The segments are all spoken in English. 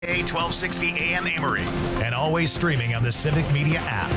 A 1260 AM Amory, and always streaming on the Civic Media app.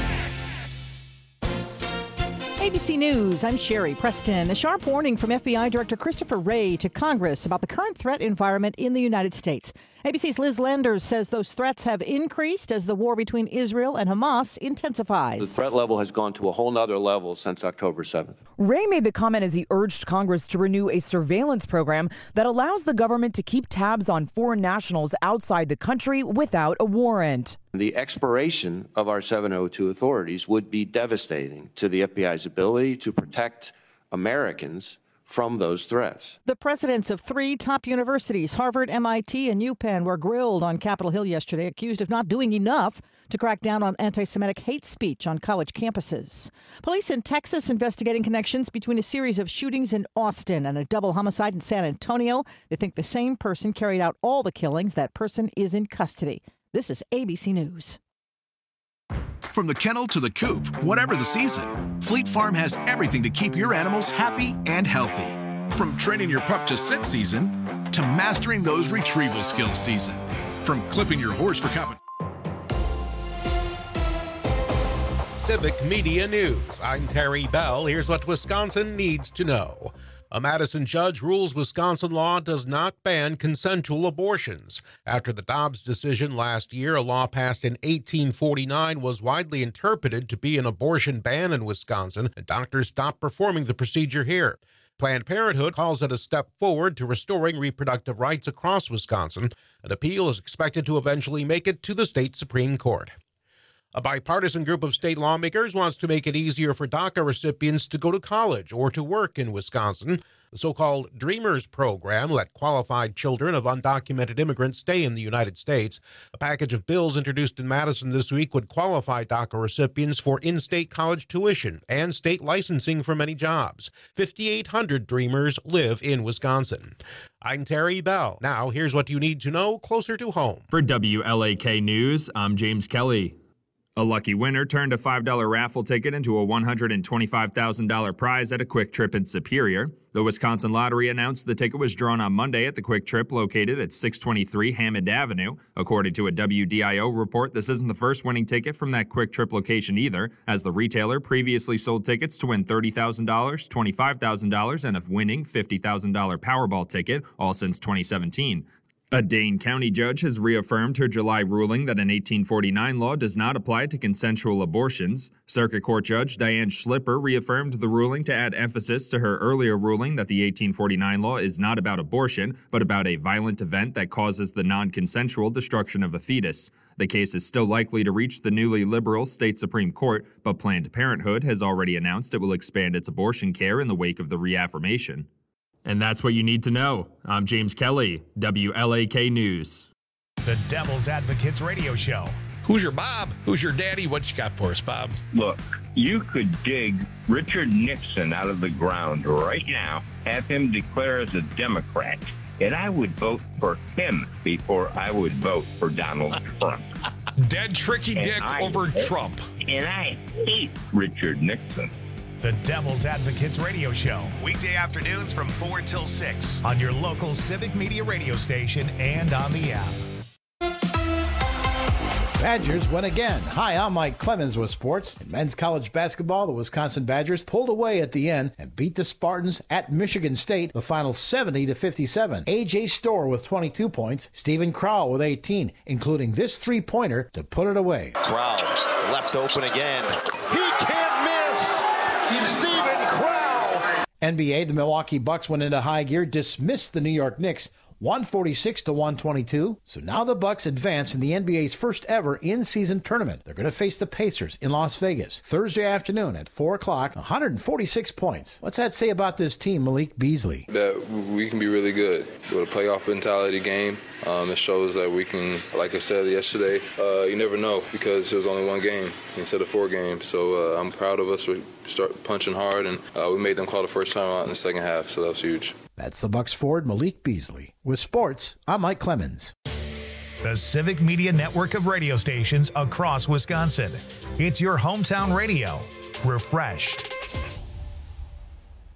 ABC News, I'm Sherry Preston. A sharp warning from FBI Director Christopher Wray to Congress about the current threat environment in the United States. ABC's Liz Landers says those threats have increased as the war between Israel and Hamas intensifies. The threat level has gone to a whole nother level since October 7th. Wray made the comment as he urged Congress to renew a surveillance program that allows the government to keep tabs on foreign nationals outside the country without a warrant. The expiration of our 702 authorities would be devastating to the FBI's ability to protect Americans from those threats. The presidents of three top universities, Harvard, MIT, and UPenn, were grilled on Capitol Hill yesterday, accused of not doing enough to crack down on anti-Semitic hate speech on college campuses. Police in Texas investigating connections between a series of shootings in Austin and a double homicide in San Antonio. They think the same person carried out all the killings. That person is in custody. This is ABC News. From the kennel to the coop, whatever the season, Fleet Farm has everything to keep your animals happy and healthy. From training your pup to sit season to mastering those retrieval skills season. From clipping your horse for competition. Civic Media News. I'm Terry Bell. Here's what Wisconsin needs to know. A Madison judge rules Wisconsin law does not ban consensual abortions. After the Dobbs decision last year, a law passed in 1849 was widely interpreted to be an abortion ban in Wisconsin, and doctors stopped performing the procedure here. Planned Parenthood calls it a step forward to restoring reproductive rights across Wisconsin. An appeal is expected to eventually make it to the state Supreme Court. A bipartisan group of state lawmakers wants to make it easier for DACA recipients to go to college or to work in Wisconsin. The so-called Dreamers program let qualified children of undocumented immigrants stay in the United States. A package of bills introduced in Madison this week would qualify DACA recipients for in-state college tuition and state licensing for many jobs. 5,800 Dreamers live in Wisconsin. I'm Terry Bell. Now, here's what you need to know closer to home. For WLAK News, I'm James Kelly. A lucky winner turned a $5 raffle ticket into a $125,000 prize at a Quick Trip in Superior. The Wisconsin Lottery announced the ticket was drawn on Monday at the Quick Trip located at 623 Hammond Avenue. According to a WDIO report, this isn't the first winning ticket from that Quick Trip location either, as the retailer previously sold tickets to win $30,000, $25,000, and a winning $50,000 Powerball ticket, all since 2017. A Dane County judge has reaffirmed her July ruling that an 1849 law does not apply to consensual abortions. Circuit Court Judge Diane Schlipper reaffirmed the ruling to add emphasis to her earlier ruling that the 1849 law is not about abortion, but about a violent event that causes the non-consensual destruction of a fetus. The case is still likely to reach the newly liberal state Supreme Court, but Planned Parenthood has already announced it will expand its abortion care in the wake of the reaffirmation. And that's what you need to know. I'm James Kelly, WLAK News. The Devil's Advocates Radio Show. Who's your Bob? Who's your daddy? What you got for us, Bob? Look, you could dig Richard Nixon out of the ground right now, have him declare as a Democrat, and I would vote for him before I would vote for Donald Trump. Dead tricky dick over Trump. And I hate Richard Nixon. The Devil's Advocates Radio Show. Weekday afternoons from 4 till 6 on your local Civic Media radio station and on the app. Badgers win again. Hi, I'm Mike Clemens with sports. In men's college basketball, the Wisconsin Badgers pulled away at the end and beat the Spartans at Michigan State, the final 70-57. A.J. Storr with 22 points, Stephen Crowell with 18, including this three-pointer to put it away. Crowell left open again. He can't miss! Stephen Crowell! NBA, the Milwaukee Bucks went into high gear, dismissed the New York Knicks 146-122. So now the Bucks advance in the NBA's first ever in-season tournament. They're going to face the Pacers in Las Vegas Thursday afternoon at 4 o'clock, 146 points. What's that say about this team, Malik Beasley? That we can be really good with a playoff mentality game. It shows that we can, like I said yesterday, you never know because it was only one game instead of 4 games. So I'm proud of us. We start punching hard, and we made them call the first time out in the second half, so that was huge. That's the Bucks forward, Malik Beasley. With sports, I'm Mike Clemens. The Civic Media network of radio stations across Wisconsin. It's your hometown radio. Refreshed.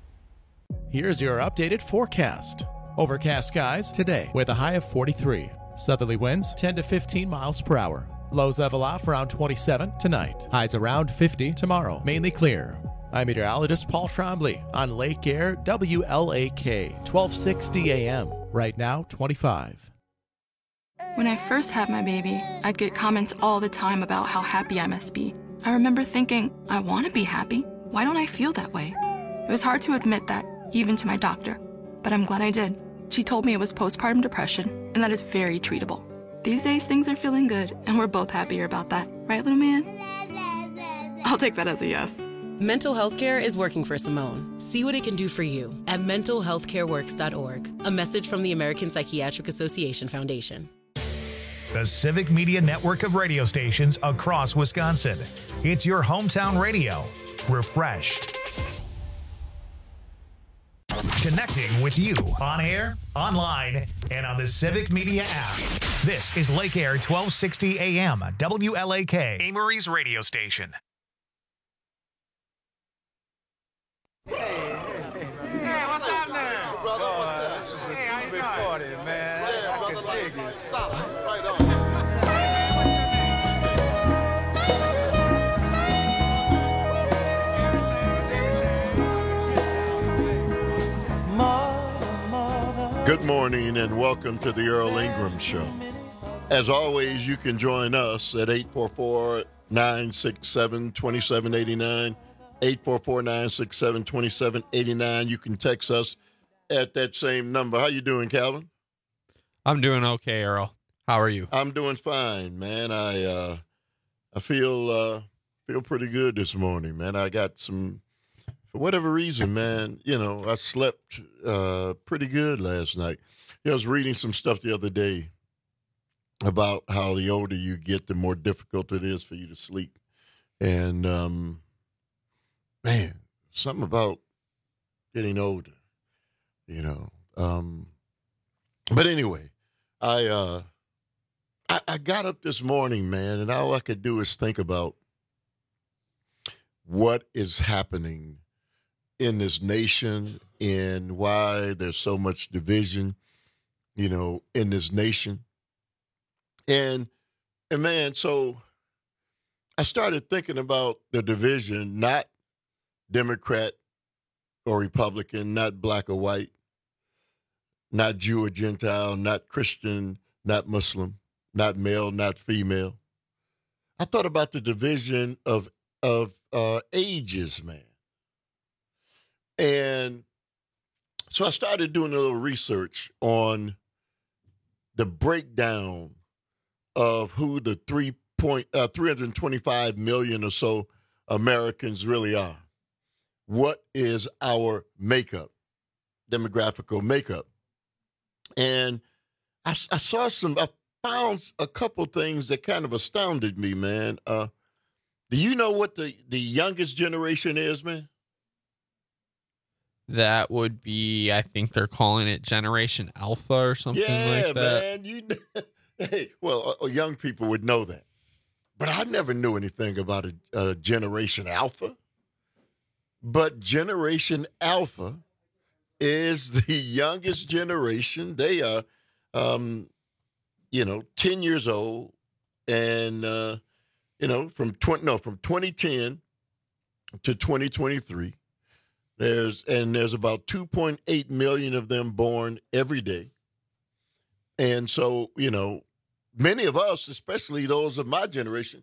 Here's your updated forecast. Overcast skies today with a high of 43. Southerly winds 10 to 15 miles per hour. Lows level off around 27 tonight. Highs around 50 tomorrow. Mainly clear. I'm meteorologist Paul Trombley on Lake Air WLAK 1260 AM. Right now, 25. When I first had my baby, I'd get comments all the time about how happy I must be. I remember thinking, I want to be happy. Why don't I feel that way? It was hard to admit that, even to my doctor. But I'm glad I did. She told me it was postpartum depression, and that is very treatable. These days, things are feeling good, and we're both happier about that. Right, little man? I'll take that as a yes. Mental health care is working for Simone. See what it can do for you at mentalhealthcareworks.org. A message from the American Psychiatric Association Foundation. The Civic Media network of radio stations across Wisconsin. It's your hometown radio. Refreshed. Connecting with you on air, online, and on the Civic Media app. This is Lake Air 1260 AM, WLAK, Amory's radio station. Hey, what's happening? Brother, what's up? This is a big party, man. Yeah, brother, like solid. Right on. Good morning and welcome to the Earl Ingram Show. As always, you can join us at 844-967-2789, 844-967-2789. You can text us at that same number. How you doing, Calvin? I'm doing okay, Earl. How are you? I'm doing fine, man. I feel pretty good this morning, man. I got some, for whatever reason, man, I slept pretty good last night. I was reading some stuff the other day about how the older you get, the more difficult it is for you to sleep. And, man, something about getting older, But anyway, I got up this morning, man, and all I could do is think about what is happening in this nation and why there's so much division, in this nation. And man, so I started thinking about the division, not Democrat or Republican, not black or white, not Jew or Gentile, not Christian, not Muslim, not male, not female. I thought about the division of ages, man. And so I started doing a little research on the breakdown of who the 325 million or so Americans really are. What is our makeup, demographical makeup? And I found a couple things that kind of astounded me, man. Do you know what the youngest generation is, man? That would be, I think they're calling it Generation Alpha or something like that. Yeah, man. Hey, well, young people would know that. But I never knew anything about a Generation Alpha. But Generation Alpha is the youngest generation. They are, 10 years old. And, from 2010 to 2023. There's about 2.8 million of them born every day. And so, many of us, especially those of my generation,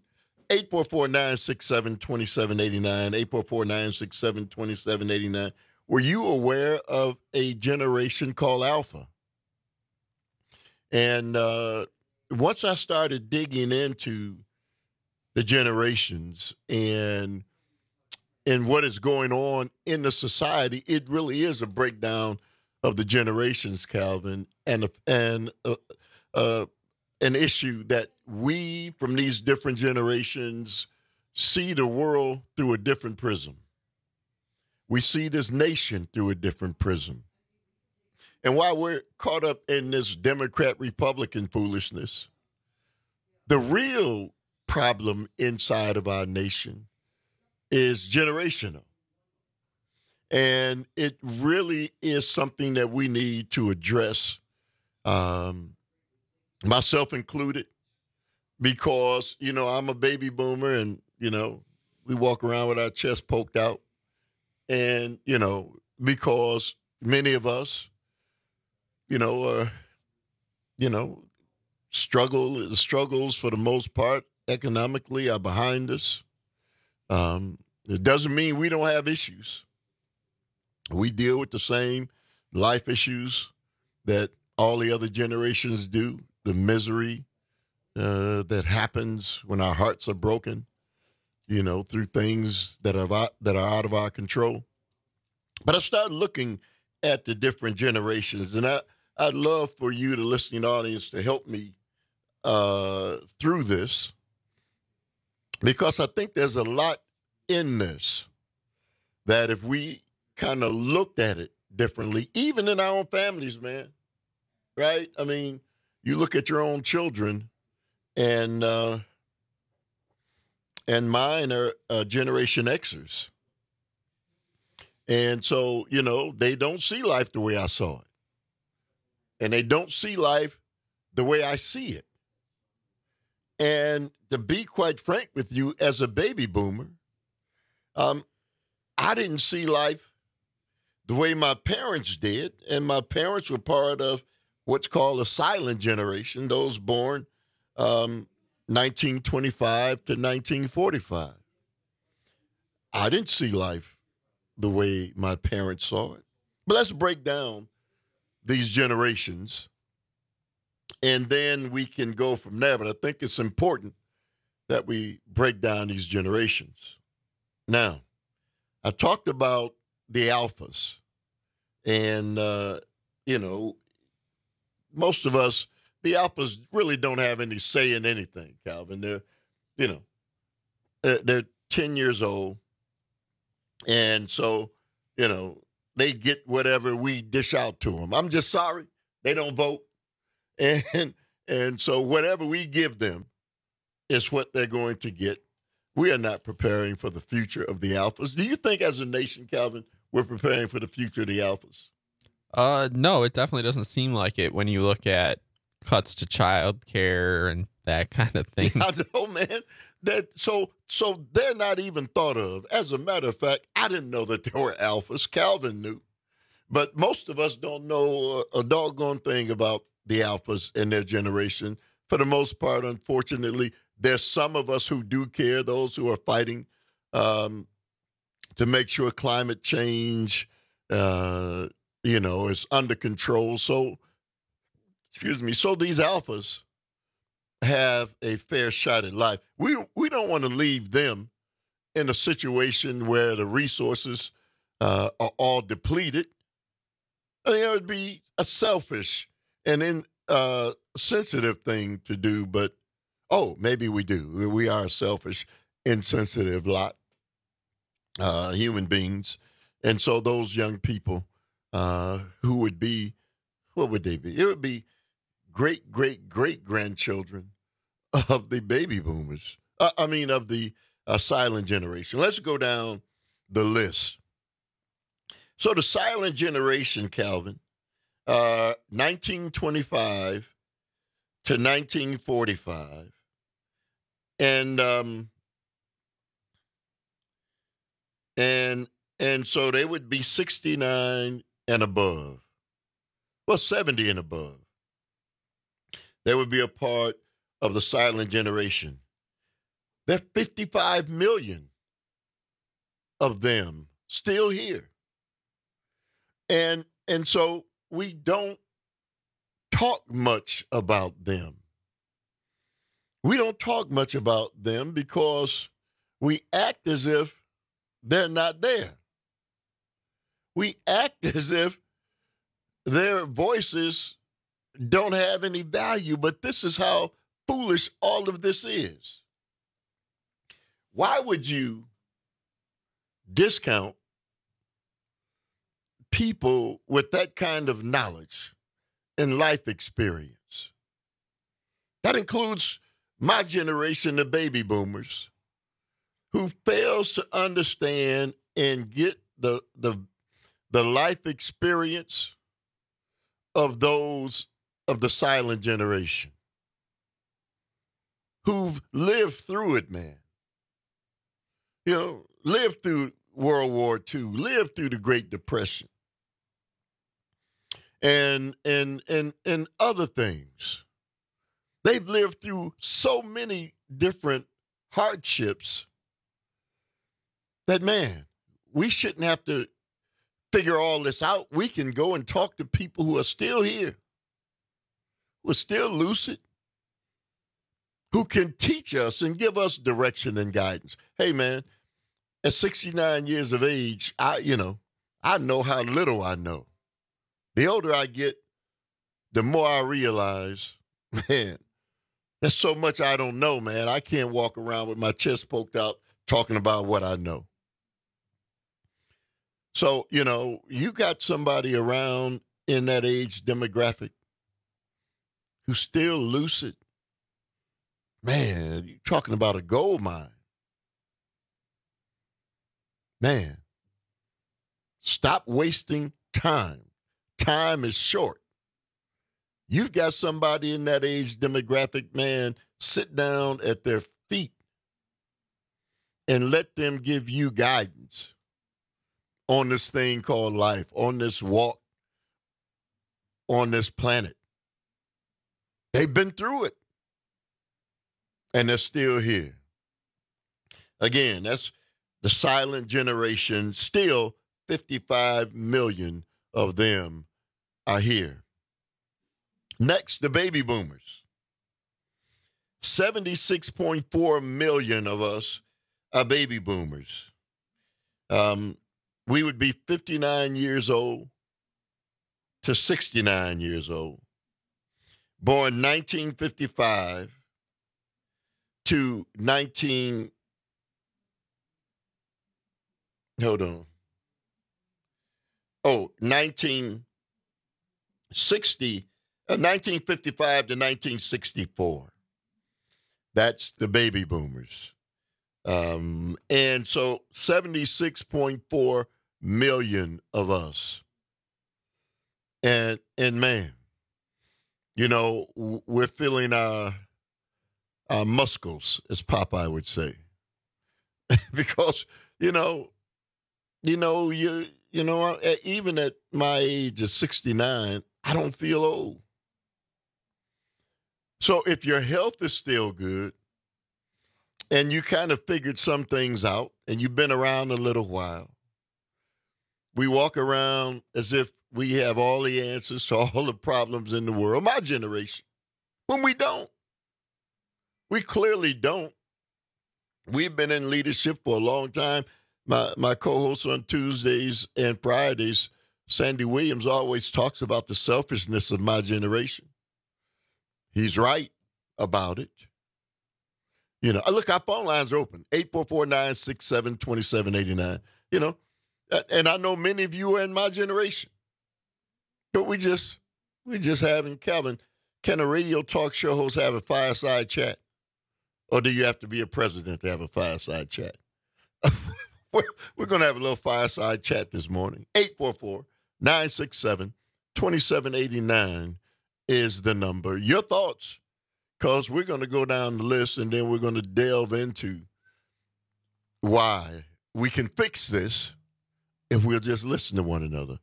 844-967-2789, 844-967-2789, were you aware of a generation called Alpha? And once I started digging into the generations and what is going on in the society, it really is a breakdown of the generations, Calvin, and an issue that we from these different generations see the world through a different prism. We see this nation through a different prism. And while we're caught up in this Democrat-Republican foolishness, the real problem inside of our nation is generational. And it really is something that we need to address myself included, because, I'm a baby boomer and, we walk around with our chest poked out. And, because many of us, struggles for the most part economically are behind us. It doesn't mean we don't have issues. We deal with the same life issues that all the other generations do, the misery that happens when our hearts are broken, through things that are out of our control. But I started looking at the different generations, and I'd love for you, the listening audience, to help me through this, because I think there's a lot in this that if we kind of looked at it differently, even in our own families, man, right? I mean, you look at your own children, and mine are Generation Xers. And so, they don't see life the way I saw it. And they don't see life the way I see it. And to be quite frank with you, as a baby boomer, I didn't see life the way my parents did. And my parents were part of what's called a silent generation, those born 1925 to 1945. I didn't see life the way my parents saw it. But let's break down these generations, and then we can go from there. But I think it's important that we break down these generations. Now, I talked about the alphas, and, most of us, the alphas really don't have any say in anything, Calvin. They're 10 years old, and so, they get whatever we dish out to them. I'm just sorry, they don't vote. And so whatever we give them is what they're going to get. We are not preparing for the future of the alphas. Do you think as a nation, Calvin, we're preparing for the future of the alphas? No, it definitely doesn't seem like it when you look at cuts to child care and that kind of thing. I know, man. So they're not even thought of. As a matter of fact, I didn't know that there were alphas. Calvin knew. But most of us don't know a doggone thing about the alphas and their generation. For the most part, unfortunately, there's some of us who do care, those who are fighting to make sure climate change, is under control. So these alphas have a fair shot at life. We don't want to leave them in a situation where the resources are all depleted. I think it would be a selfish and insensitive thing to do, but maybe we do. We are a selfish, insensitive lot, human beings. And so those young people who would be, what would they be? It would be great-great-great-grandchildren of the baby boomers. Of the silent generation. Let's go down the list. So the silent generation, Calvin, 1925 to 1945. And so they would be 69 and above. Well, 70 and above. They would be a part of the silent generation. There are 55 million of them still here. And so we don't talk much about them. We don't talk much about them because we act as if they're not there. We act as if their voices don't have any value, but this is how foolish all of this is. Why would you discount people with that kind of knowledge and life experience? That includes my generation, the baby boomers, who fails to understand and get the life experience of those of the silent generation. who've lived through it, man. You know, lived through World War II, lived through the Great Depression, and other things. They've lived through so many different hardships that, man, we shouldn't have to figure all this out. We can go and talk to people who are still here, who are still lucid, who can teach us and give us direction and guidance. Hey, man, at 69 years of age, I know how little I know. The older I get, the more I realize, man, there's so much I don't know, man. I can't walk around with my chest poked out talking about what I know. So, you know, you got somebody around in that age demographic who's still lucid. Man, you're talking about a gold mine. Man, stop wasting time. Time is short. You've got somebody in that age demographic, man, sit down at their feet and let them give you guidance on this thing called life, on this walk, on this planet. They've been through it, and they're still here. Again, that's the silent generation. Still, 55 million of them are here. Next, the baby boomers. 76.4 million of us are baby boomers. We would be 59 years old to 69 years old. Born 1955 to 1955 to 1964. That's the baby boomers. And so 76.4 million of us. And man, you know, we're feeling our muscles, as Popeye would say. Because, even at my age of 69, I don't feel old. So if your health is still good and you kind of figured some things out and you've been around a little while, we walk around as if we have all the answers to all the problems in the world, my generation, when we don't. We clearly don't. We've been in leadership for a long time. My co-host on Tuesdays and Fridays, Sandy Williams, always talks about the selfishness of my generation. He's right about it. You know, look, our phone lines are open, 844-967-2789. You know, and I know many of you are in my generation. But we just having, Calvin, can a radio talk show host have a fireside chat? Or do you have to be a president to have a fireside chat? We're going to have a little fireside chat this morning. 844-967-2789 is the number. Your thoughts, because we're going to go down the list and then we're going to delve into why we can fix this if we'll just listen to one another.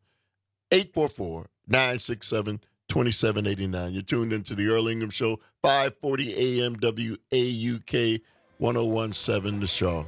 844-967-2789. You're tuned into the Earl Ingham Show, 540 AM WAUK 1017 The Shaw.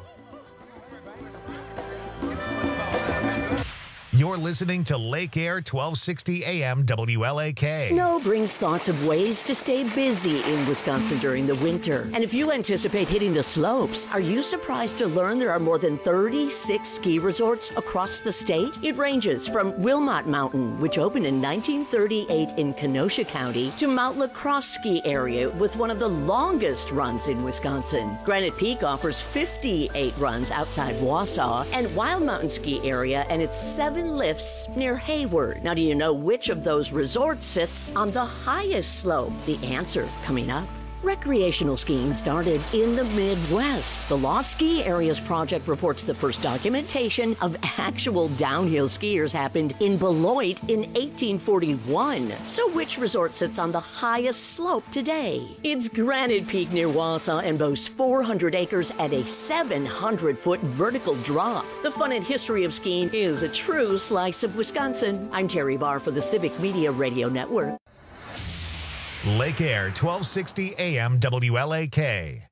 You're listening to Lake Air 1260 AM WLAK. Snow brings thoughts of ways to stay busy in Wisconsin during the winter. And if you anticipate hitting the slopes, are you surprised to learn there are more than 36 ski resorts across the state? It ranges from Wilmot Mountain, which opened in 1938 in Kenosha County, to Mount La Crosse Ski Area with one of the longest runs in Wisconsin. Granite Peak offers 58 runs outside Wausau, and Wild Mountain Ski Area and its 7 lifts near Hayward. Now, do you know which of those resorts sits on the highest slope? The answer coming up. Recreational skiing started in the Midwest. The Lost Ski Areas Project reports the first documentation of actual downhill skiers happened in Beloit in 1841. So which resort sits on the highest slope today? It's Granite Peak near Wausau and boasts 400 acres at a 700-foot vertical drop. The fun and history of skiing is a true slice of Wisconsin. I'm Terry Barr for the Civic Media Radio Network. Lake Air, 1260 AM WLAK.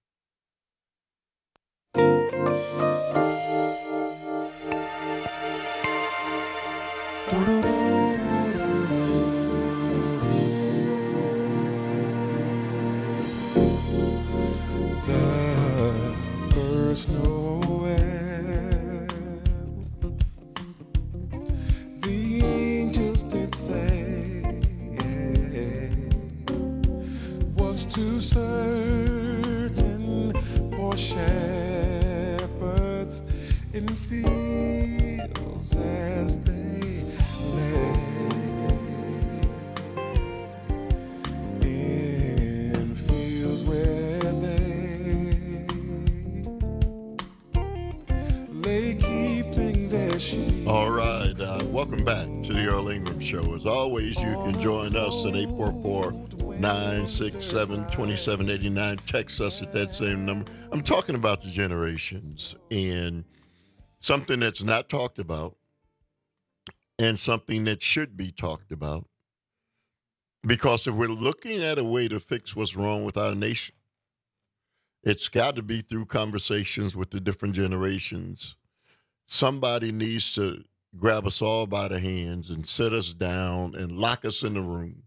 The first Noel, the angels did say, was too certain for shepherds in fields as they lay, in fields where they lay keeping their sheep. All right, welcome back to the Earl Ingram Show. As always, you can join us at 844-967-2789. Text us at that same number. I'm talking about the generations and something that's not talked about and something that should be talked about. Because if we're looking at a way to fix what's wrong with our nation, it's got to be through conversations with the different generations. Somebody needs to grab us all by the hands and sit us down and lock us in the room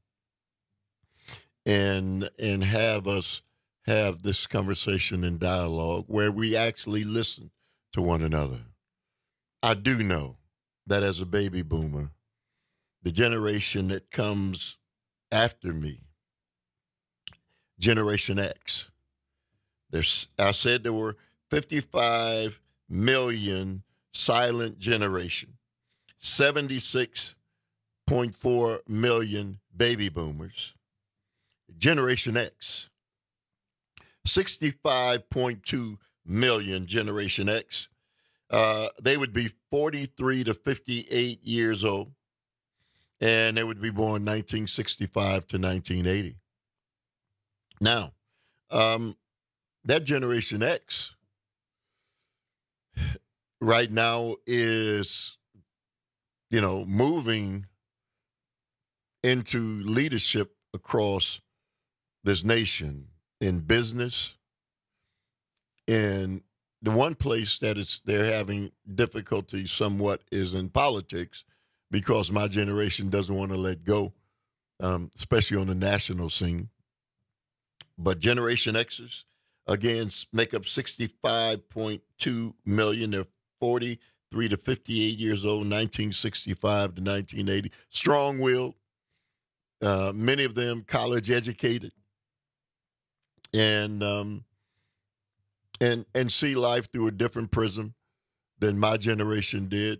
and have us have this conversation and dialogue where we actually listen to one another. I do know that as a baby boomer, the generation that comes after me, Generation X, I said there were 55 million silent generation, 76.4 million baby boomers. Generation X, 65.2 million Generation X. They would be 43 to 58 years old, and they would be born 1965 to 1980. Now, that Generation X right now is, moving into leadership across this nation in business. And the one place that they're having difficulty somewhat is in politics, because my generation doesn't want to let go, especially on the national scene. But Generation Xers, again, make up 65.2 million. They're 43 to 58 years old, 1965 to 1980. Strong-willed, many of them college educated, and see life through a different prism than my generation did.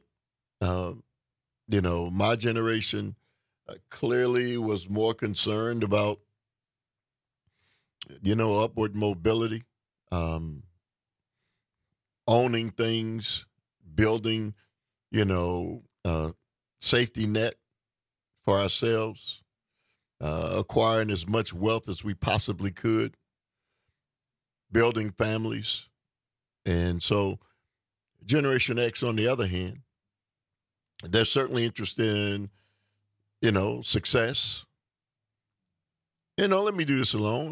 My generation clearly was more concerned about, upward mobility, owning things, building, safety net for ourselves, acquiring as much wealth as we possibly could, building families. And so Generation X, on the other hand, they're certainly interested in, success. Let me do this alone.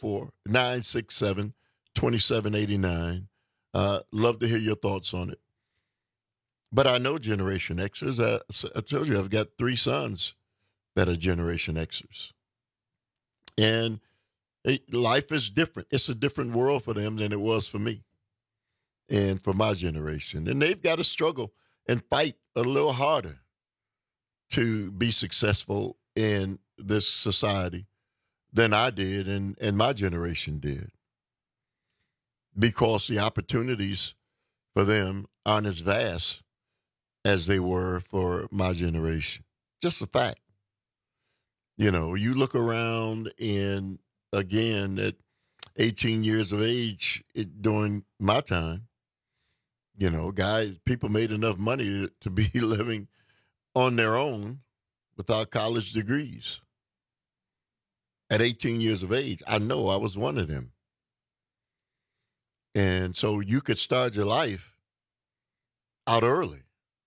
844-967-2789. Love to hear your thoughts on it. But I know Generation Xers. I told you I've got 3 sons that are Generation Xers. And life is different. It's a different world for them than it was for me and for my generation. And they've got to struggle and fight a little harder to be successful in this society than I did and my generation did. Because the opportunities for them aren't as vast as they were for my generation. Just a fact. You look around and, again, at 18 years of age during my time. You know, people made enough money to be living on their own without college degrees. At 18 years of age, I know I was one of them. And so you could start your life out early.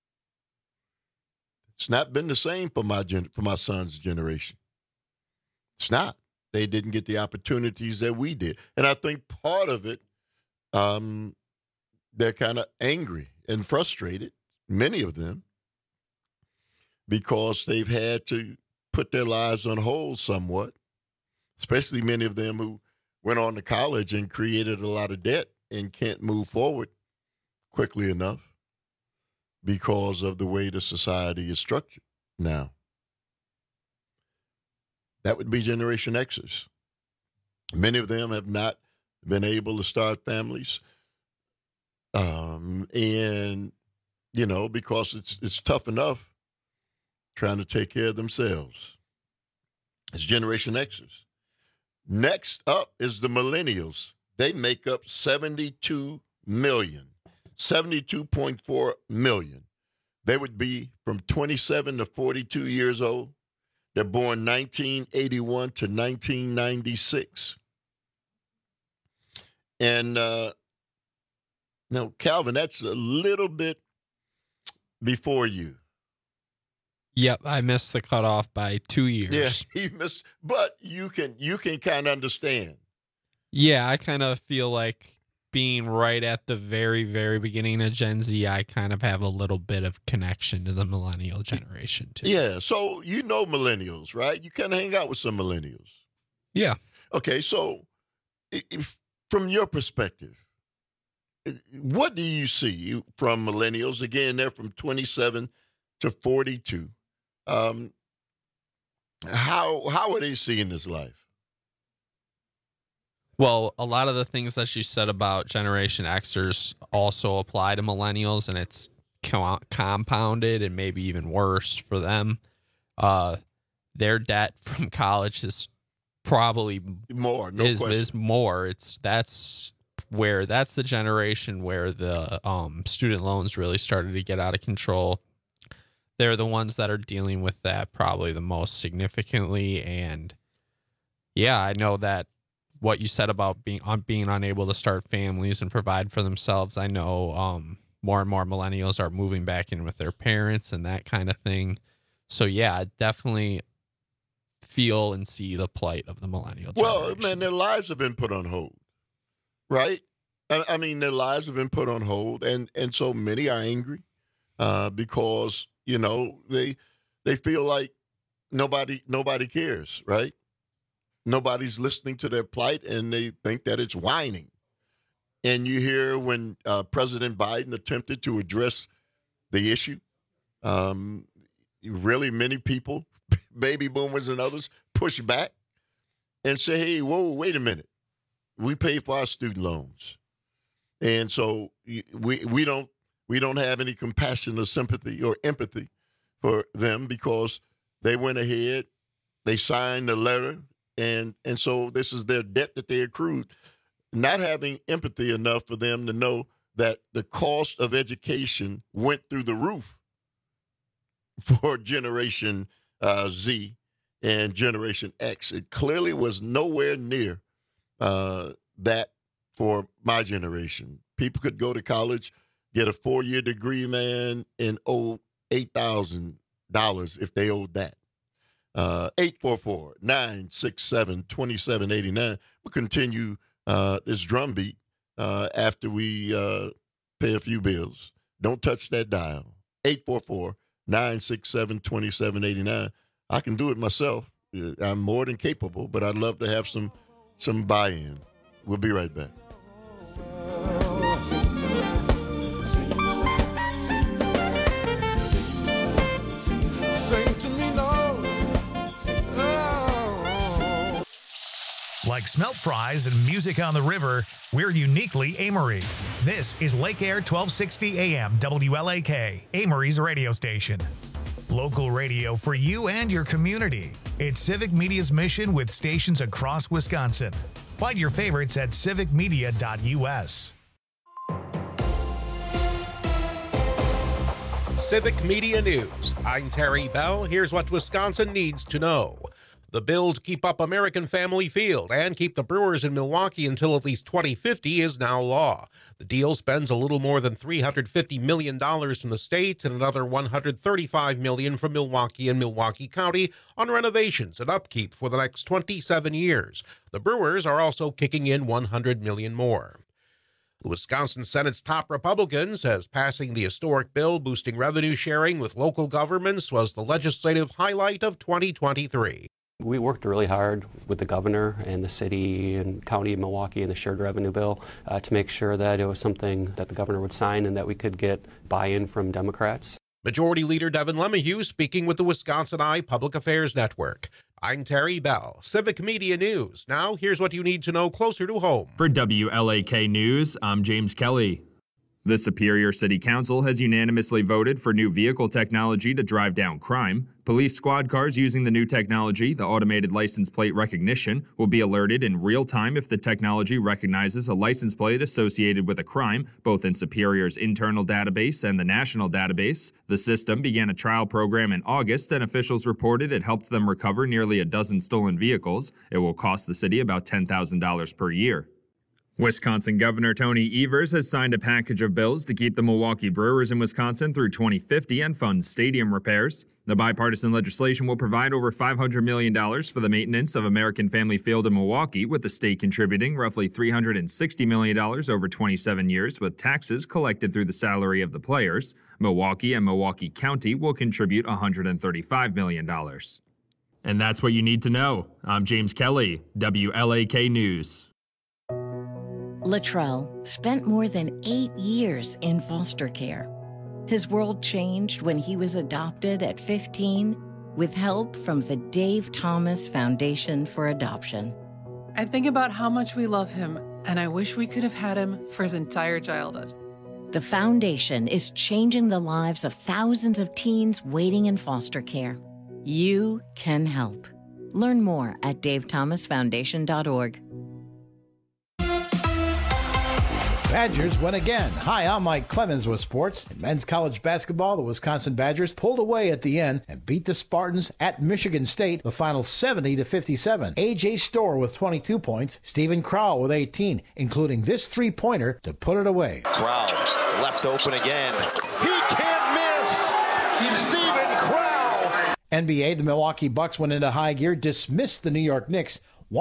It's not been the same for my son's generation. It's not. They didn't get the opportunities that we did. And I think part of it, they're kind of angry and frustrated, many of them, because they've had to put their lives on hold somewhat, especially many of them who went on to college and created a lot of debt and can't move forward quickly enough because of the way the society is structured now. That would be Generation Xers. Many of them have not been able to start families. And, you know, because it's tough enough trying to take care of themselves. It's Generation Xers. Next up is the millennials. They make up 72 million, 72.4 million. They would be from 27 to 42 years old. They're born 1981 to 1996. And now, Calvin, that's a little bit before you. Yep, I missed the cutoff by 2 years. Yeah, he missed, but you can kind of understand. Yeah, I kind of feel like being right at the very, very beginning of Gen Z, I kind of have a little bit of connection to the millennial generation, too. Yeah, so you know millennials, right? You kind of hang out with some millennials. Yeah. Okay, so from your perspective, what do you see from millennials? Again, they're from 27 to 42. How are they seeing this life? Well, a lot of the things that you said about Generation Xers also apply to millennials, and it's compounded and maybe even worse for them. Their debt from college is probably more. No question. Is more. That's the generation where the student loans really started to get out of control. They're the ones that are dealing with that probably the most significantly, and yeah, I know that. What you said about being unable to start families and provide for themselves. I know more and more millennials are moving back in with their parents and that kind of thing. So, yeah, I definitely feel and see the plight of the millennial generation. Well, man, their lives have been put on hold, right? I mean, their lives have been put on hold, and so many are angry because, you know, they feel like nobody cares, right? Nobody's listening to their plight, and they think that it's whining. And you hear when President Biden attempted to address the issue, really many people, baby boomers and others, push back and say, hey, whoa, wait a minute. We pay for our student loans. And so we don't have any compassion or sympathy or empathy for them because they went ahead, they signed the letter, and so this is their debt that they accrued, not having empathy enough for them to know that the cost of education went through the roof for Generation Z and Generation X. It clearly was nowhere near that for my generation. People could go to college, get a 4-year degree, man, and owe $8,000 if they owed that. 844-967-2789. We'll continue this drum beat after we pay a few bills. Don't touch that dial. 844-967-2789. I can do it myself. I'm more than capable, but I'd love to have some buy-in. We'll be right back. Like smelt fries and music on the river, we're uniquely Amory. This is Lake Air 1260 AM WLAK, Amory's radio station. Local radio for you and your community. It's Civic Media's mission with stations across Wisconsin. Find your favorites at civicmedia.us. Civic Media News. I'm Terry Bell. Here's what Wisconsin needs to know. The bill to keep up American Family Field and keep the Brewers in Milwaukee until at least 2050 is now law. The deal spends a little more than $350 million from the state and another $135 million from Milwaukee and Milwaukee County on renovations and upkeep for the next 27 years. The Brewers are also kicking in $100 million more. The Wisconsin Senate's top Republican says passing the historic bill boosting revenue sharing with local governments was the legislative highlight of 2023. We worked really hard with the governor and the city and county of Milwaukee and the shared revenue bill to make sure that it was something that the governor would sign and that we could get buy-in from Democrats. Majority Leader Devin LeMahieu speaking with the Wisconsin Eye Public Affairs Network. I'm Terry Bell, Civic Media News. Now, here's what you need to know closer to home. For WLAK News, I'm James Kelly. The Superior City Council has unanimously voted for new vehicle technology to drive down crime. Police squad cars using the new technology, the automated license plate recognition, will be alerted in real time if the technology recognizes a license plate associated with a crime, both in Superior's internal database and the national database. The system began a trial program in August, and officials reported it helped them recover nearly a dozen stolen vehicles. It will cost the city about $10,000 per year. Wisconsin Governor Tony Evers has signed a package of bills to keep the Milwaukee Brewers in Wisconsin through 2050 and fund stadium repairs. The bipartisan legislation will provide over $500 million for the maintenance of American Family Field in Milwaukee, with the state contributing roughly $360 million over 27 years with taxes collected through the salary of the players. Milwaukee and Milwaukee County will contribute $135 million. And that's what you need to know. I'm James Kelly, WLAK News. Latrell spent more than 8 years in foster care. His world changed when he was adopted at 15 with help from the Dave Thomas Foundation for Adoption. I think about how much we love him, and I wish we could have had him for his entire childhood. The foundation is changing the lives of thousands of teens waiting in foster care. You can help. Learn more at davethomasfoundation.org. Badgers win again. Hi, I'm Mike Clemens with sports. In men's college basketball, the Wisconsin Badgers pulled away at the end and beat the Spartans at Michigan State, the final 70-57. A.J. Storr with 22 points, Stephen Crowell with 18, including this three-pointer to put it away. Crowell left open again. He can't miss! Stephen Crowell! NBA, the Milwaukee Bucks went into high gear, dismissed the New York Knicks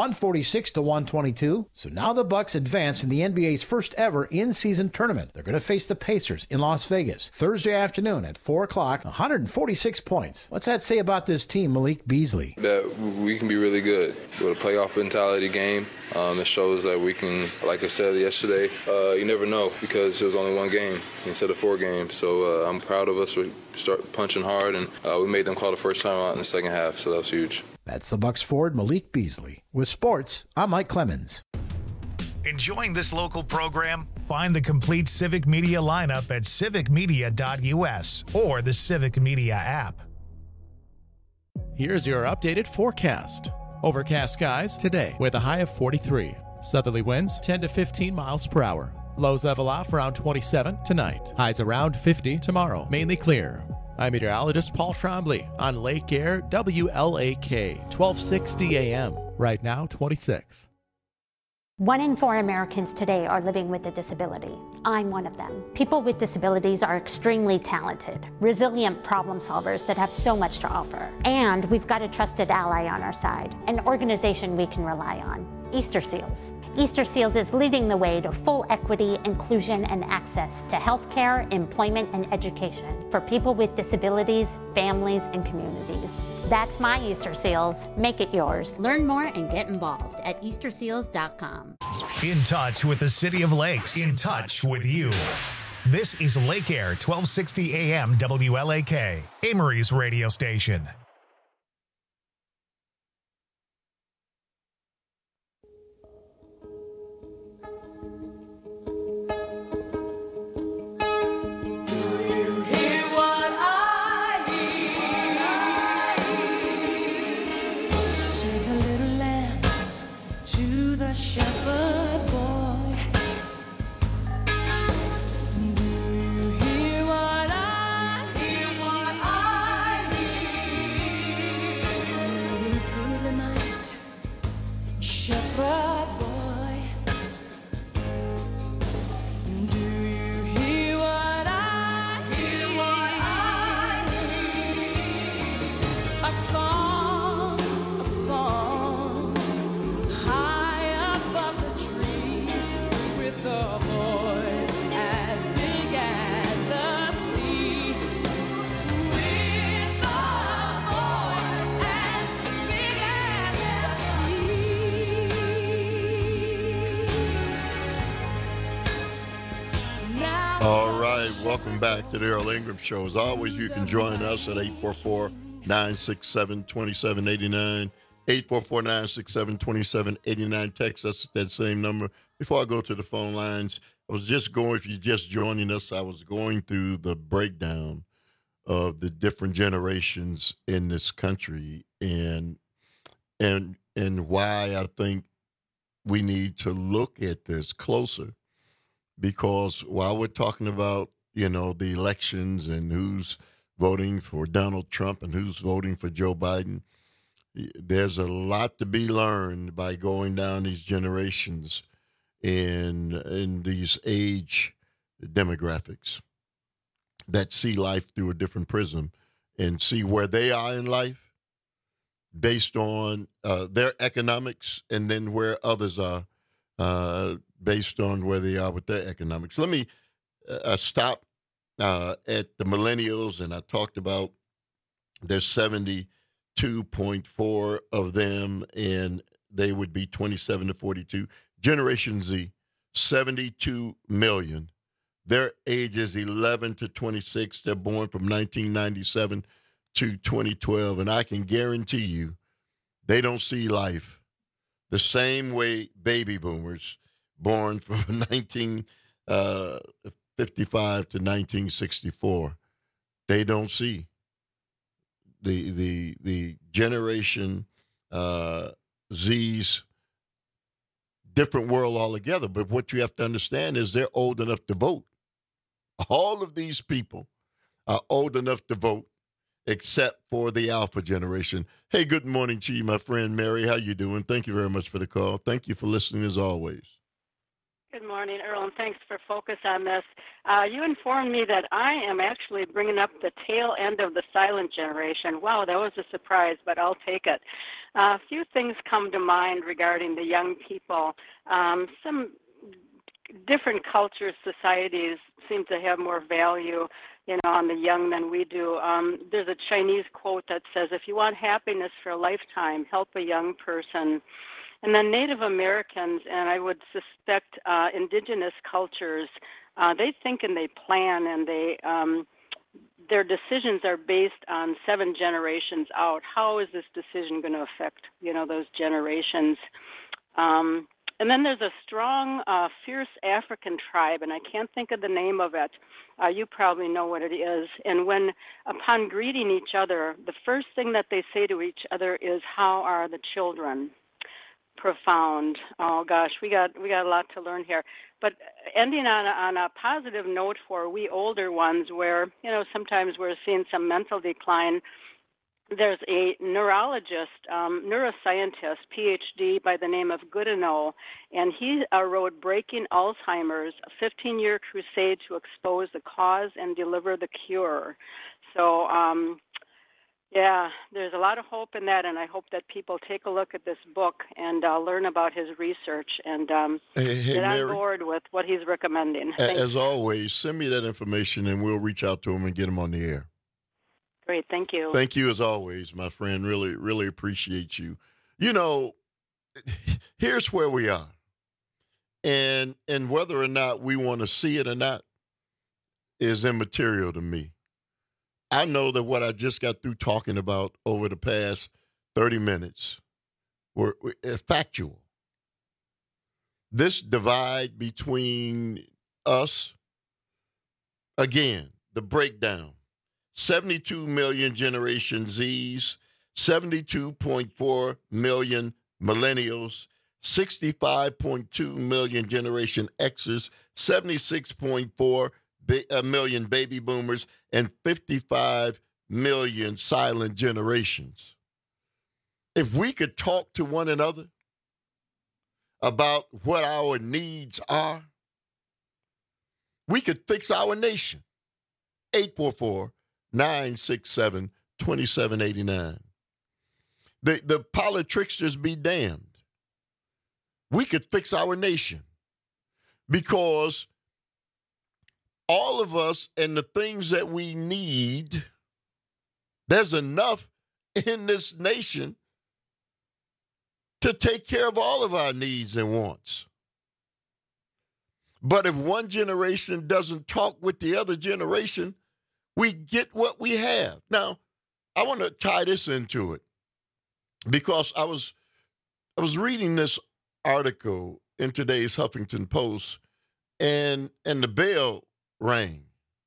146-122. So now the Bucks advance in the NBA's first ever in-season tournament. They're going to face the Pacers in Las Vegas Thursday afternoon at 4 o'clock, 146 points. What's that say about this team, Malik Beasley? That we can be really good with a playoff mentality game. It shows that we can, like I said yesterday, you never know because it was only one game instead of 4 games. So I'm proud of us. We start punching hard, and we made them call the first time out in the second half, so that was huge. That's the Bucks forward, Malik Beasley. With sports, I'm Mike Clemens. Enjoying this local program? Find the complete Civic Media lineup at civicmedia.us or the Civic Media app. Here's your updated forecast. Overcast skies today with a high of 43. Southerly winds 10 to 15 miles per hour. Lows level off around 27 tonight. Highs around 50 tomorrow. Mainly clear. I'm meteorologist Paul Trombley on Lake Air WLAK 1260 AM. Right now 26. 1 in 4 Americans today are living with a disability. I'm one of them. People with disabilities are extremely talented, resilient problem solvers that have so much to offer. And we've got a trusted ally on our side, an organization we can rely on, Easter Seals. Easter Seals is leading the way to full equity, inclusion, and access to healthcare, employment, and education for people with disabilities, families, and communities. That's my Easter Seals. Make it yours. Learn more and get involved at easterseals.com. In touch with the City of Lakes. In touch with you. This is Lake Air 1260 AM WLAK, Amory's radio station. Shake a little lamp to the shepherd. All right, welcome back to the Earl Ingram Show. As always, you can join us at 844-967-2789. 844-967-2789. Text us at that same number. Before I go to the phone lines, if you're just joining us, I was going through the breakdown of the different generations in this country and why I think we need to look at this closer. Because while we're talking about, the elections and who's voting for Donald Trump and who's voting for Joe Biden, there's a lot to be learned by going down these generations in these age demographics that see life through a different prism and see where they are in life based on their economics and then where others are based on where they are with their economics. Let me stop at the millennials, and I talked about there's 72.4 of them, and they would be 27 to 42. Generation Z, 72 million. Their age is 11 to 26. They're born from 1997 to 2012, and I can guarantee you they don't see life the same way baby boomers born from 1955 to 1964. They don't see the generation Z's different world altogether. But what you have to understand is they're old enough to vote. All of these people are old enough to vote, except for the alpha generation. Hey, good morning to you, my friend Mary. How you doing? Thank you very much for the call. Thank you for listening as always. Good morning, Earl, and thanks for focus on this. You informed me that I am actually bringing up the tail end of the silent generation. Wow, that was a surprise, but I'll take it. A few things come to mind regarding the young people. Some different cultures, societies seem to have more value, on the young than we do. There's a Chinese quote that says, if you want happiness for a lifetime, help a young person. And then Native Americans, and I would suspect indigenous cultures, they think and they plan, and their decisions are based on 7 generations out. How is this decision going to affect, those generations? And then there's a strong, fierce African tribe, and I can't think of the name of it. You probably know what it is. And when, upon greeting each other, the first thing that they say to each other is, "How are the children?" Profound. Oh gosh, we got a lot to learn here. But ending on a positive note for we older ones, where sometimes we're seeing some mental decline. There's a neurologist, neuroscientist, PhD by the name of Goodenough, and he wrote Breaking Alzheimer's, a 15-year crusade to expose the cause and deliver the cure. So, there's a lot of hope in that, and I hope that people take a look at this book and learn about his research and get on board with what he's recommending. As always, send me that information, and we'll reach out to him and get him on the air. Great, thank you. Thank you as always, my friend. Really, really appreciate you. Here's where we are. And whether or not we want to see it or not is immaterial to me. I know that what I just got through talking about over the past 30 minutes were factual. This divide between us, again, the breakdown. 72 million Generation Zs, 72.4 million millennials, 65.2 million Generation Xers, 76.4 million baby boomers, and 55 million silent generations. If we could talk to one another about what our needs are, we could fix our nation. 844-967-2789. The politricksters be damned. We could fix our nation because all of us and the things that we need, there's enough in this nation to take care of all of our needs and wants. But if one generation doesn't talk with the other generation, we get what we have. Now, I want to tie this into it because I was reading this article in today's Huffington Post, and the bell rang.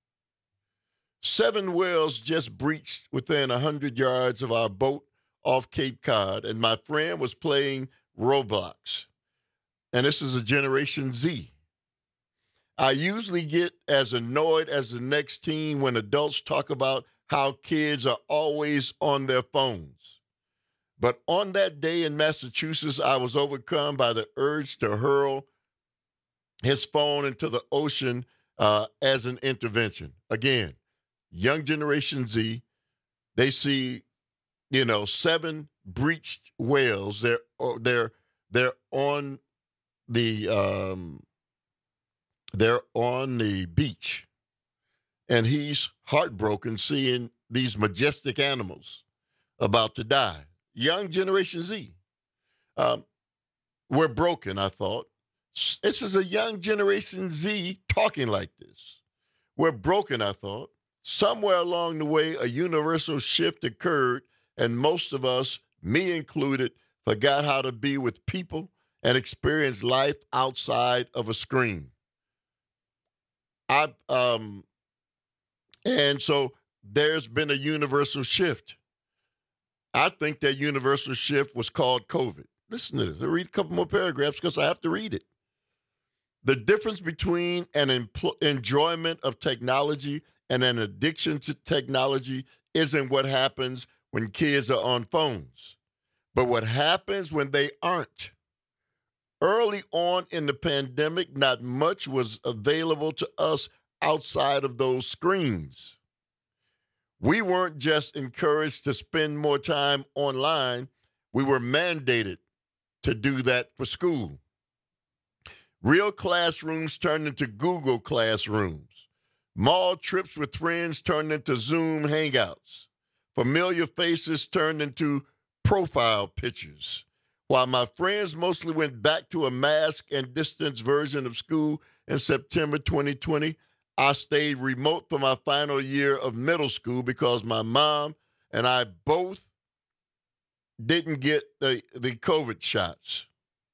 7 whales just breached within 100 yards of our boat off Cape Cod, and my friend was playing Roblox. And this is a Generation Z. I usually get as annoyed as the next teen when adults talk about how kids are always on their phones. But on that day in Massachusetts, I was overcome by the urge to hurl his phone into the ocean as an intervention. Again, young Generation Z, they see, 7 breached whales. They're on the beach, and he's heartbroken seeing these majestic animals about to die. Young Generation Z. We're broken, I thought. This is a young Generation Z talking like this. We're broken, I thought. Somewhere along the way, a universal shift occurred, and most of us, me included, forgot how to be with people and experience life outside of a screen. And so there's been a universal shift. I think that universal shift was called COVID. Listen to this. I'll read a couple more paragraphs because I have to read it. The difference between an enjoyment of technology and an addiction to technology isn't what happens when kids are on phones, but what happens when they aren't. Early on in the pandemic, not much was available to us outside of those screens. We weren't just encouraged to spend more time online, we were mandated to do that for school. Real classrooms turned into Google classrooms. Mall trips with friends turned into Zoom hangouts. Familiar faces turned into profile pictures. While my friends mostly went back to a mask and distance version of school in September 2020, I stayed remote for my final year of middle school because my mom and I both didn't get the COVID shots.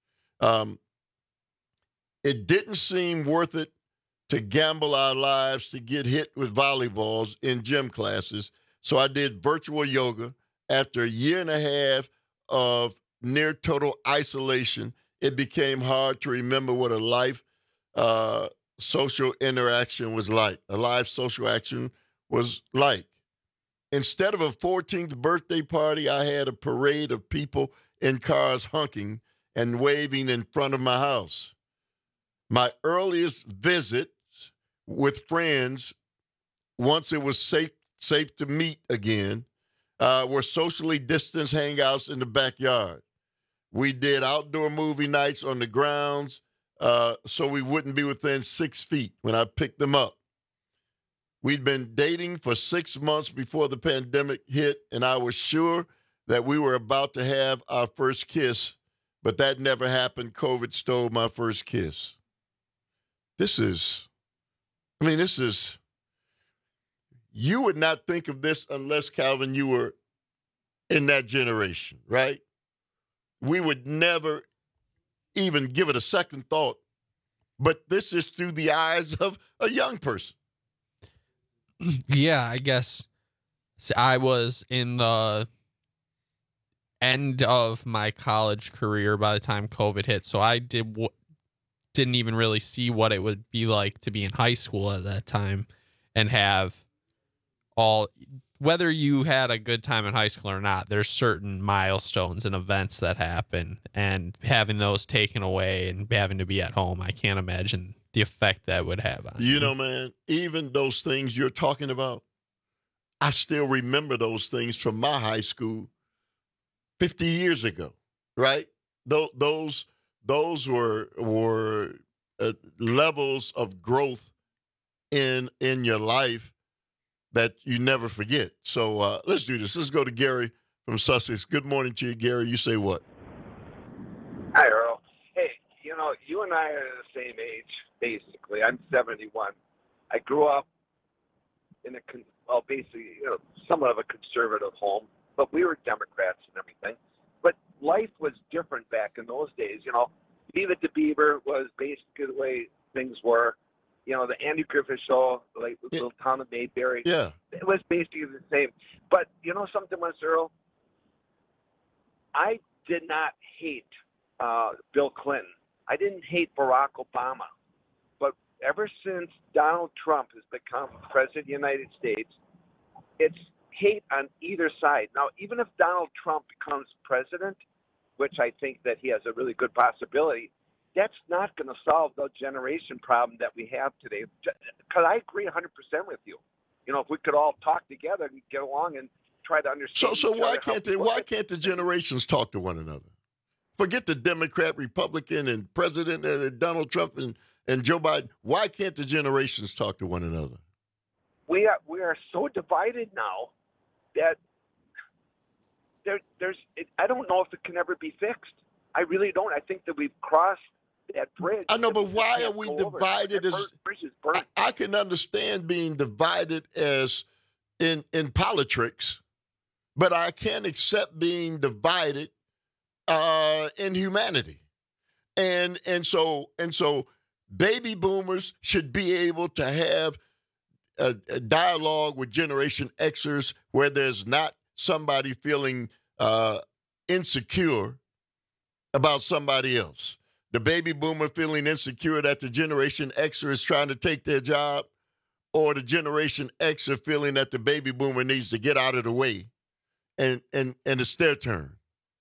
It didn't seem worth it to gamble our lives to get hit with volleyballs in gym classes, so I did virtual yoga. After a year and a half of near total isolation, it became hard to remember what a life social interaction was like. A live social action was like. Instead of a 14th birthday party, I had a parade of people in cars honking and waving in front of my house. My earliest visits with friends, once it was safe to meet again, were socially distanced hangouts in the backyard. We did outdoor movie nights on the grounds so we wouldn't be within 6 feet when I picked them up. We'd been dating for 6 months before the pandemic hit, and I was sure that we were about to have our first kiss, but that never happened. COVID stole my first kiss. You would not think of this unless, Calvin, you were in that generation, right? We would never even give it a second thought, but this is through the eyes of a young person. Yeah, I guess I was in the end of my college career by the time COVID hit, so I didn't even really see what it would be like to be in high school at that time and have whether you had a good time in high school or not, there's certain milestones and events that happen, and having those taken away and having to be at home, I can't imagine the effect that would have on you. You know, man, even those things you're talking about, I still remember those things from my high school 50 years ago, right? Those were levels of growth in your life that you never forget. So let's do this. Let's go to Gary from Sussex. Good morning to you, Gary. You say what? Hi, Earl. Hey, you and I are the same age. basically. I'm 71. I grew up in basically, somewhat of a conservative home, but we were Democrats and everything. But life was different back in those days. Leave It to Beaver was basically the way things were. The Andy Griffith Show, like the little town of Mayberry. Yeah. It was basically the same. But something was, Earl? I did not hate Bill Clinton. I didn't hate Barack Obama. But ever since Donald Trump has become president of the United States, it's hate on either side. Now, even if Donald Trump becomes president, which I think that he has a really good possibility, that's not going to solve the generation problem that we have today. Because I agree 100% with you. If we could all talk together and get along and try to understand. So why can't the generations talk to one another? Forget the Democrat, Republican, and President Donald Trump and Joe Biden. Why can't the generations talk to one another? We are so divided now that I don't know if it can ever be fixed. I really don't. I think that we've crossed that bridge. I know, but why are we divided? I can understand being divided as in politics, but I can't accept being divided in humanity. And so baby boomers should be able to have a dialogue with Generation Xers where there's not somebody feeling insecure about somebody else. The baby boomer feeling insecure that the Generation Xer is trying to take their job, or the Generation Xer feeling that the baby boomer needs to get out of the way and it's their turn.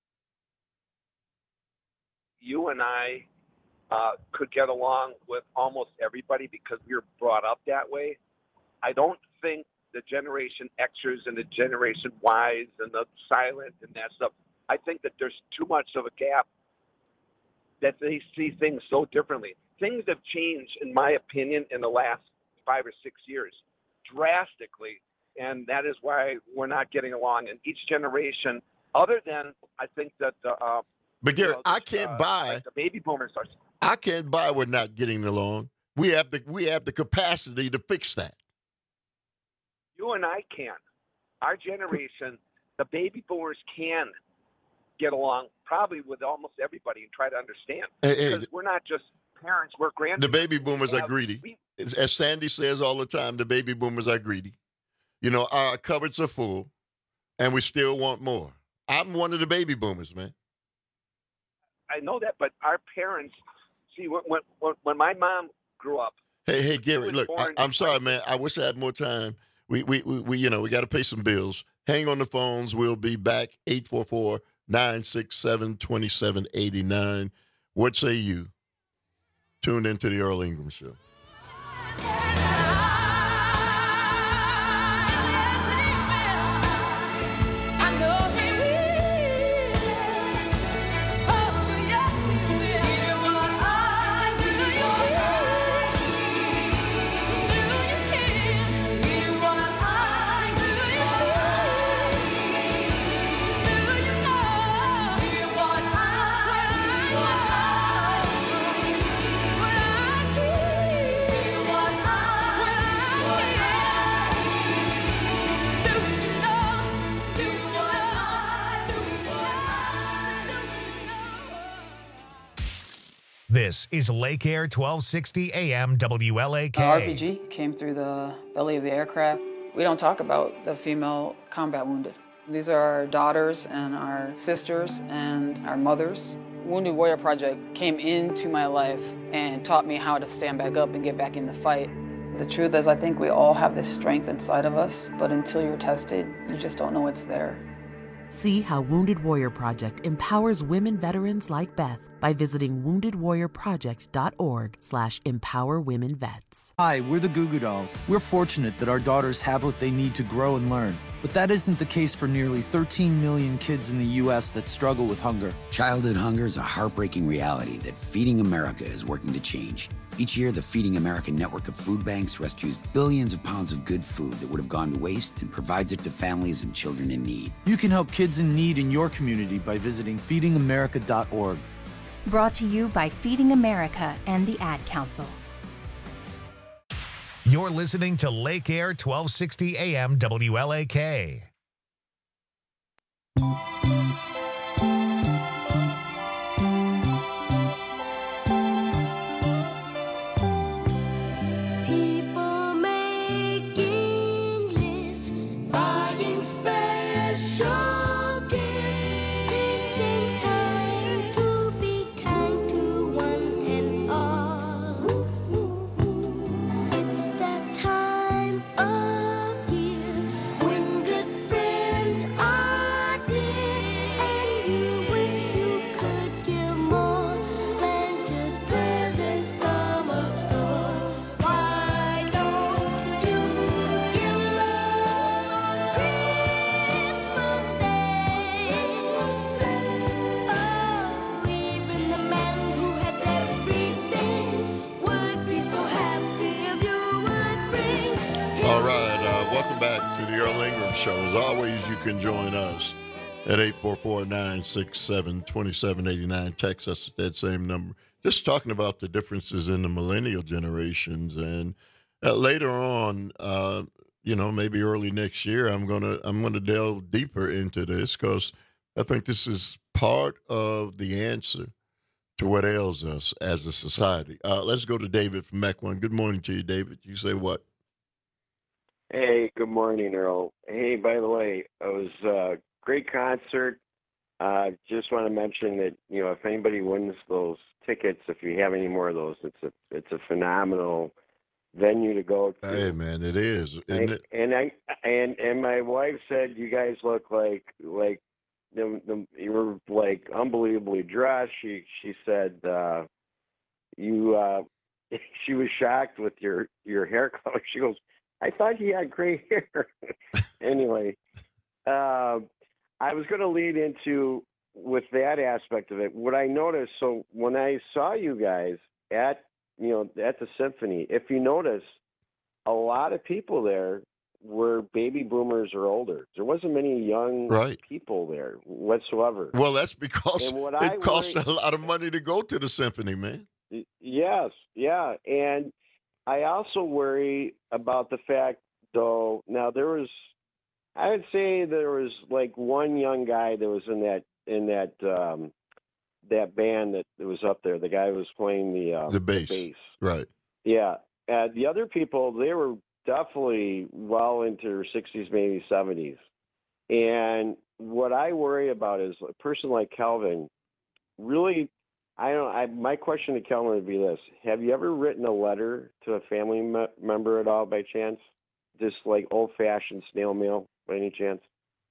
You and I could get along with almost everybody because we were brought up that way. I don't think the Generation Xers and the Generation Ys and the silent and that stuff, I think that there's too much of a gap that they see things so differently. Things have changed, in my opinion, in the last 5 or 6 years drastically, and that is why we're not getting along in each generation, other than I think that but Gary, I can't buy like the baby boomers are. I can't buy we're not getting along. We have the capacity to fix that. You and I can. Our generation, the baby boomers can get along probably with almost everybody and try to understand. Because we're not just parents, we're grandparents. The baby boomers are greedy. As Sandy says all the time, the baby boomers are greedy. Our cupboards are full, and we still want more. I'm one of the baby boomers, man. I know that, but our parents, see, when my mom grew up. Hey, Gary, look, I'm sorry, man. I wish I had more time. We got to pay some bills. Hang on the phones. We'll be back. 844-967-2789. What say you? Tune into the Earl Ingram Show. This is Lake Air 1260 AM WLAK. RPG came through the belly of the aircraft. We don't talk about the female combat wounded. These are our daughters and our sisters and our mothers. Wounded Warrior Project came into my life and taught me how to stand back up and get back in the fight. The truth is, I think we all have this strength inside of us, but until you're tested, you just don't know it's there. See how Wounded Warrior Project empowers women veterans like Beth by visiting woundedwarriorproject.org/empowerwomenvets. Hi, we're the Goo Goo Dolls. We're fortunate that our daughters have what they need to grow and learn. But that isn't the case for nearly 13 million kids in the U.S. that struggle with hunger. Childhood hunger is a heartbreaking reality that Feeding America is working to change. Each year, the Feeding America network of food banks rescues billions of pounds of good food that would have gone to waste and provides it to families and children in need. You can help kids in need in your community by visiting feedingamerica.org. Brought to you by Feeding America and the Ad Council. You're listening to Lake Air 1260 AM WLAK. People making lists, buying special gifts, taking time to be kind to one and all. It's that time of year when good friends are dear, and you wish you could give more than just presents from a store. Why don't you give love on Christmas Day? Oh, even the man who has everything would be so happy if you would bring. All right, welcome back to the Earl Ingram Show. As always, you can join us at 844-967-2789. Text us at that same number. Just talking about the differences in the millennial generations, and later on, maybe early next year, I'm gonna delve deeper into this because I think this is part of the answer to what ails us as a society. Let's go to David from Mequon. Good morning to you, David. You say what? Hey, good morning, Earl. Hey, by the way, it was a great concert. Just want to mention that, if anybody wins those tickets, if you have any more of those, it's a phenomenal venue to go to. Hey, man, it is, isn't it? And my wife said you guys look like you were like unbelievably dressed. She said she was shocked with your hair color. She goes, I thought you had gray hair. Anyway, I was going to lead into with that aspect of it. What I noticed, so when I saw you guys at the symphony, if you notice, a lot of people there were baby boomers or older. There wasn't many young people there whatsoever. Well, that's because it costs a lot of money to go to the symphony, man. Yes, yeah. And I also worry about the fact, though, now I would say there was like one young guy that was in that band that was up there. The guy who was playing the bass. Right. Yeah. The other people, they were definitely well into their 60s, maybe 70s. And what I worry about is a person like Kelvin really, my question to Kelvin would be this. Have you ever written a letter to a family member at all by chance? Just like old-fashioned snail mail by any chance?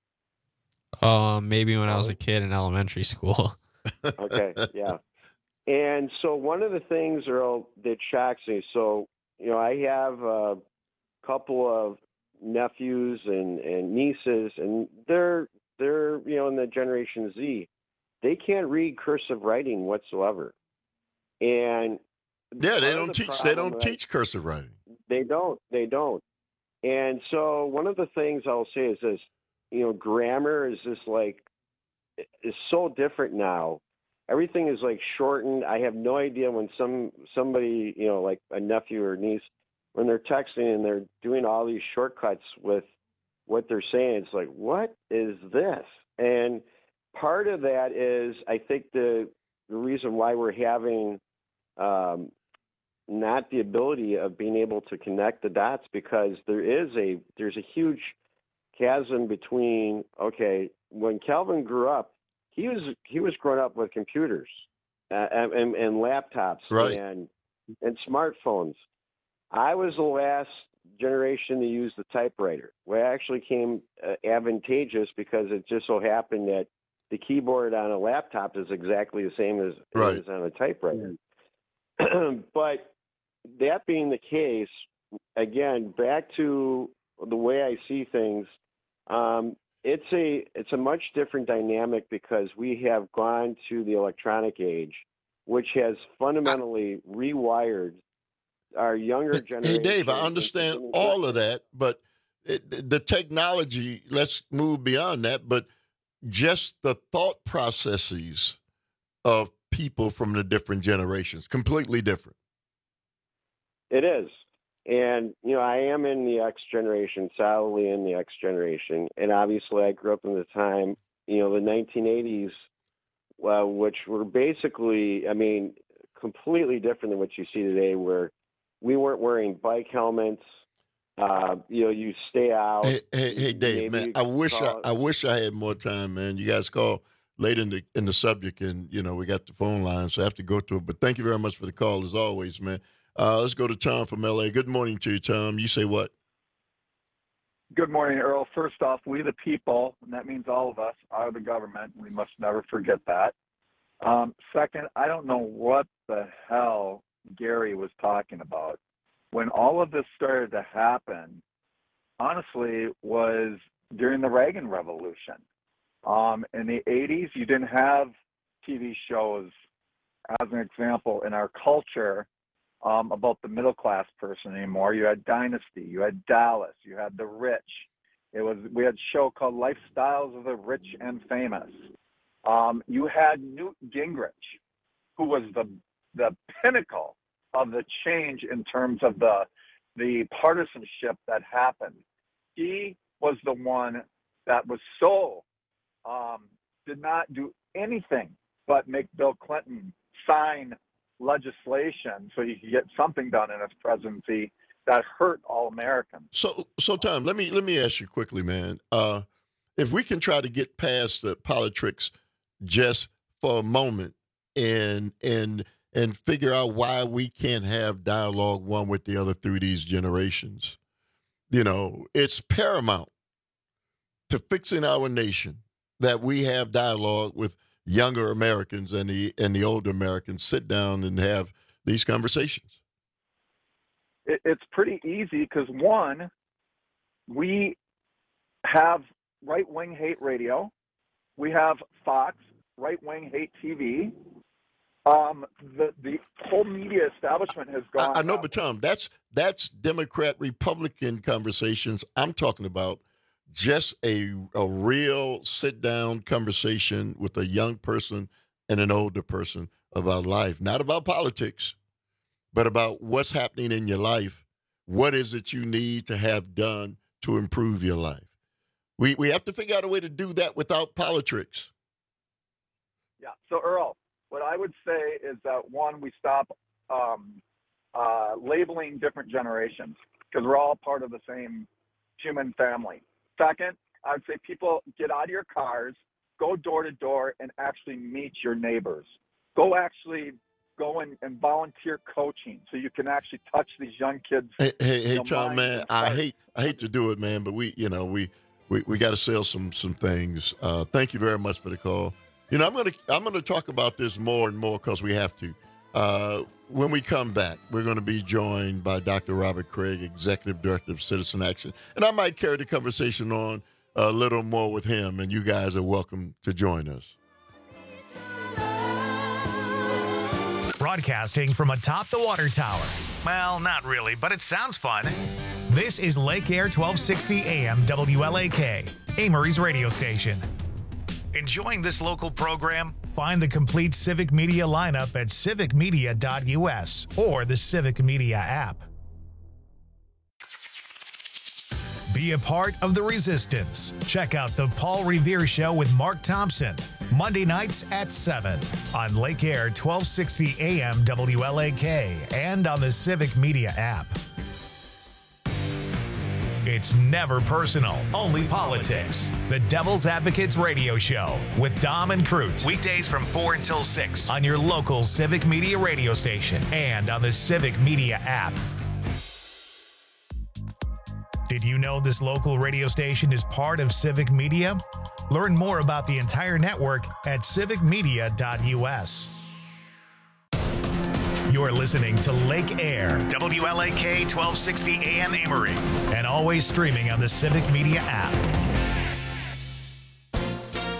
Maybe when I was a kid in elementary school. Okay, yeah. And so one of the things, Earl, that shocks me, so, I have a couple of nephews and nieces, and they're in the Generation Z. They can't read cursive writing whatsoever. And yeah, they don't teach cursive writing. They don't. And so one of the things I'll say is this, grammar is just is so different now. Everything is like shortened. I have no idea when somebody, like a nephew or niece, when they're texting and they're doing all these shortcuts with what they're saying, it's like, what is this? And part of that is, I think the reason why we're having not the ability of being able to connect the dots, because there's a huge chasm between, okay, when Calvin grew up, he was growing up with computers and laptops and smartphones. I was the last generation to use the typewriter. Well, it actually came advantageous because it just so happened that the keyboard on a laptop is exactly the same as it is on a typewriter. But that being the case, again, back to the way I see things, it's a much different dynamic because we have gone to the electronic age, which has fundamentally rewired our younger generation. Hey, Dave, I understand all of that, but the technology, let's move beyond that, but just the thought processes of people from the different generations, completely different. It is. And, you know, I am in the X generation, solidly in the X generation. And obviously I grew up in the time, you know, the 1980s, which were basically, I mean, completely different than what you see today, where we weren't wearing bike helmets. You know, you stay out. Hey, Dave, man, I wish I had more time, man. You guys call late in the subject, and, you know, we got the phone line, so I have to go to it. But thank you very much for the call, as always, man. Let's go to Tom from L.A. Good morning to you, Tom. You say what? Good morning, Earl. First off, we the people, and that means all of us, are the government. We must never forget that. Second, I don't know what the hell Gary was talking about. When all of this started to happen, honestly, was during the Reagan Revolution. In the 80s, you didn't have TV shows, as an example, in our culture about the middle class person anymore. You had Dynasty, you had Dallas, you had The Rich. We had a show called Lifestyles of the Rich and Famous. You had Newt Gingrich, who was the pinnacle of the change in terms of the partisanship that happened. He was the one that was so did not do anything but make Bill Clinton sign legislation so he could get something done in his presidency that hurt all Americans. So Tom, let me ask you quickly, man. If we can try to get past the politics just for a moment and figure out why we can't have dialogue one with the other through these generations. You know, it's paramount to fixing our nation that we have dialogue with younger Americans and the older Americans, sit down and have these conversations. It's pretty easy because, one, we have right-wing hate radio. We have Fox, right-wing hate TV. The whole media establishment has gone. I know, but Tom, that's Democrat-Republican conversations. I'm talking about just a real sit-down conversation with a young person and an older person about life, not about politics, but about what's happening in your life. What is it you need to have done to improve your life? We have to figure out a way to do that without politics. Yeah. So, Earl, what I would say is that, one, we stop labeling different generations because we're all part of the same human family. Second, I would say people get out of your cars, go door to door, and actually meet your neighbors. Go and volunteer coaching so you can actually touch these young kids. Hey, Tom, man, I hate to do it, man, but we got to sell some things. Thank you very much for the call. You know, I'm gonna talk about this more and more because we have to. When we come back, we're going to be joined by Dr. Robert Craig, Executive Director of Citizen Action. And I might carry the conversation on a little more with him, and you guys are welcome to join us. Broadcasting from atop the water tower. Well, not really, but it sounds fun. This is Lake Air 1260 AM WLAK, Amory's radio station. Enjoying this local program? Find the complete Civic Media lineup at civicmedia.us or the Civic Media app. Be a part of the resistance. Check out the Paul Revere Show with Mark Thompson, Monday nights at 7 on Lake Air 1260 AM WLAK and on the Civic Media app. It's never personal, only politics. The Devil's Advocates Radio Show with Dom and Crute. Weekdays from 4 until 6 on your local Civic Media radio station and on the Civic Media app. Did you know this local radio station is part of Civic Media? Learn more about the entire network at civicmedia.us. You're listening to Lake Air, WLAK 1260 AM Amory, and always streaming on the Civic Media app.